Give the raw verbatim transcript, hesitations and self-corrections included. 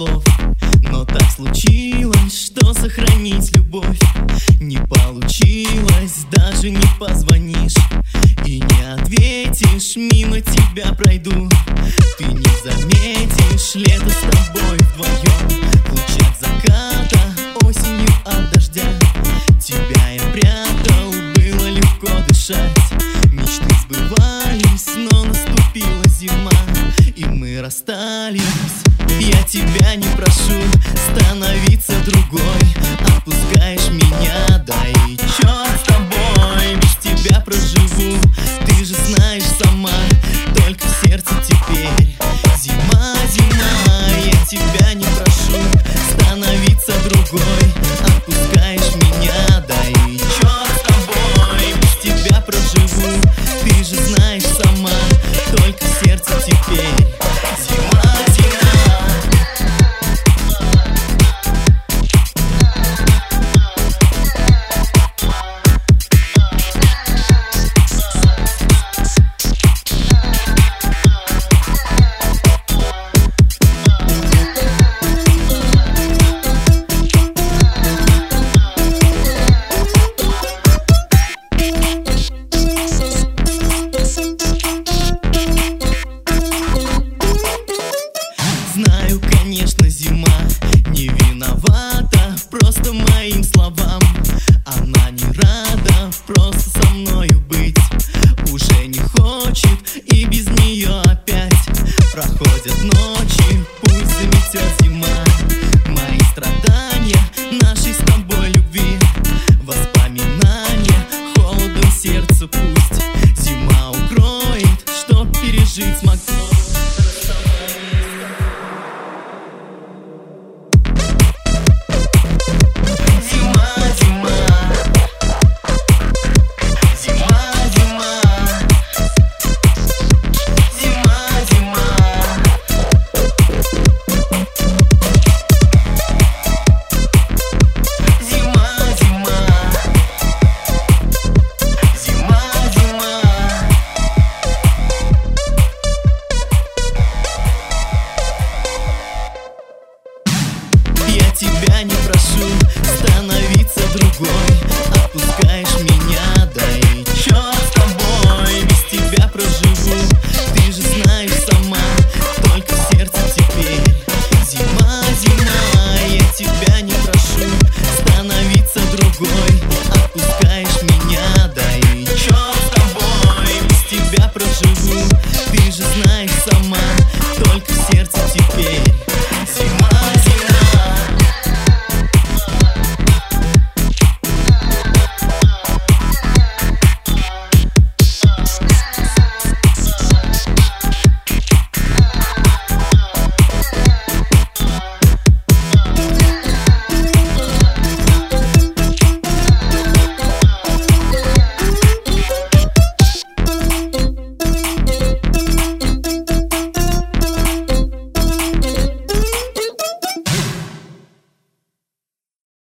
слов. Но так случилось, что сохранить любовь не получилось. Даже не позвонишь и не ответишь, мимо тебя пройду. Ты не заметишь лето с тобой вдвоем, в лучах заката, осенью от дождя. Тебя я прятал, было легко дышать. Мечты сбывались, но наступила зима, и мы расстались. Я тебя не прошу становиться другой, отпускаешь меня, да и черт с тобой. Без тебя проживу, ты же знаешь сама, только в сердце теперь зима, зима. Я тебя не прошу становиться другой, отпускаешь меня, да и черт с тобой. Без тебя проживу, ты же знаешь сама, только в сердце теперь зима, зима. Знаю, конечно, зима не виновата просто моим словам. Она не рада просто со мною быть, уже не хочет, и без нее опять проходят ночи, пусть заметет зима мои страдания, нашей с тобой любви, воспоминания холодом сердца пусть.